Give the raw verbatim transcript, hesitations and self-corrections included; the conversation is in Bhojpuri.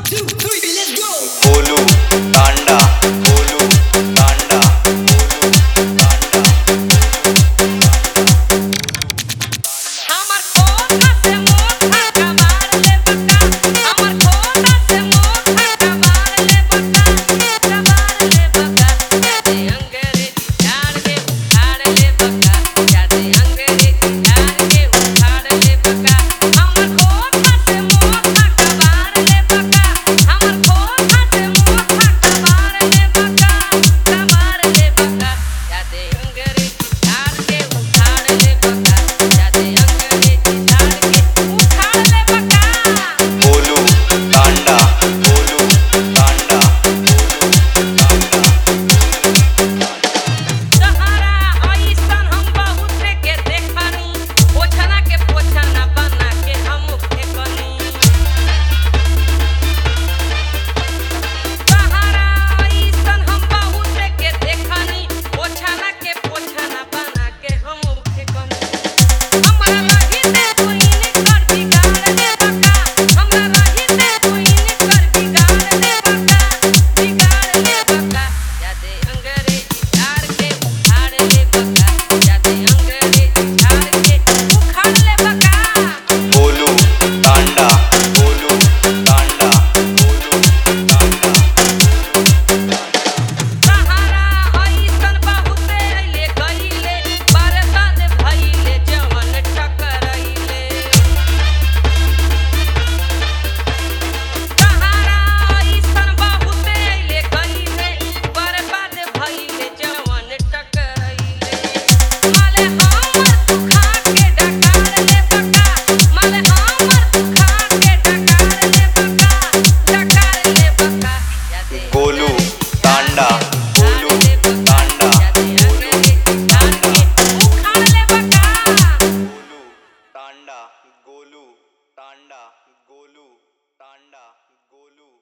two, three, let's go. Golu तांडा गोलू तांडा गोलू तांडा हमर कोठा से मोठा कबाड़ ले बका हमर कोठा से मोठा कबाड़ ले बका कबाड़ ले बका जादे अंग्रेजी झाड़ के उखाड़ ले बका जादे अंग्रेजी झाड़ के उखाड़ ले बका हमर कोठा से मोठा कबाड़ ले बका हमर कोठा से मोठा कबाड़ ले बका कबाड़ ले बका जादे अंग्रेजी झाड़ के उखाड़ ले बका जादे अंग्रेजी झाड़ के उखाड़ ले बका गोलू तांडा गोलू तांडा गोलू तांडा तहरा ऐसन हम बहुत के देखनी पोछना के पोछना बना के हम फेकनी तहरा ऐसन हम बहुत के देखनी पोछना के पोछना बना के हम फेकनी हमरा रही ते कोई ने कर बिगाड़ दे बका हमरा रही ते कोई ने कर बिगाड़ दे बका बिगाड़ दे बका जादे अंग्रेजी झाड़ के उखाड़ ले बका जादे अंग्रेजी झाड़ के उखाड़ ले बका गोलू तांडा गोलू तांडा गोलू तांडा तहरा ऐसन बहुते अइले गइले बरसात भइले जवन टकरइले तहरा ऐसन बहुते अइले गइले बरसात भइले जवन टकरइले माले हमर तू खा के डकार ले बका माले हमर तू खा के डकार ले बका डकार ले बका जादे गोलू तांडा गोलू तांडा गोलू तांडा उखाड़ ले बका गोलू तांडा गोलू तांडा गोलू तांडा गोलू